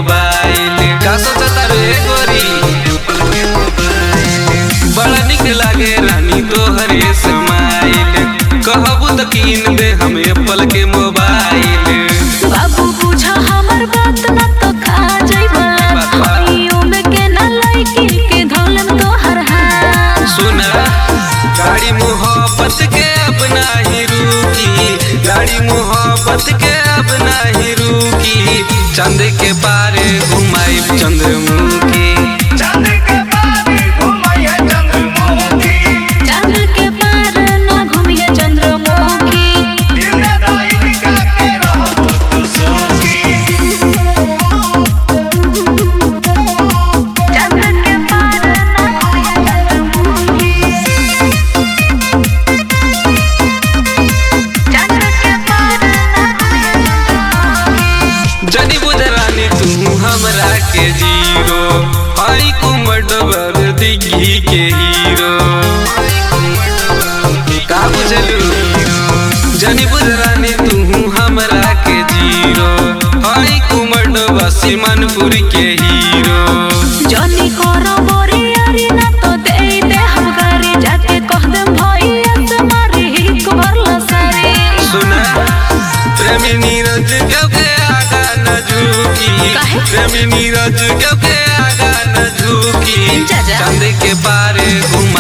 Mobile का सोचता रे गोरी बड़ा निक लागे रानी तोहरे स्माइल कहबू तो कीन दे हम एप्पल के मोबाइल बाबू बुझा हमर बात ना तो खा जाइबला हइयो में के ना लाइकी के धौलन तोहर हाथ सुना गाड़ी मोहब्बत के अपना ही रुकी गाड़ी मोहब्बत के अपना ही रुकी चंद के पारे घुमाई चंद्रमुखी चांद के पार ना घूमिए चंद्रमुखी जनी बुधरानी तू हमरा के जीरो हई कुमडबर दिग्गी के हीरो का बुझलू जनी बुधरानी तू हमरा के जीरो हई कुमडबर सिमनपुर के हीरो जनी करो बोरियारी ना तो दे हम गारी जाके कह दे भैया से मारी हिक भरला सारी सुना प्रेमी नीरज के आगा न झुकी काहे? प्रेमी नीरज के आगा न झुकी जा जा। चंद के पारे घुम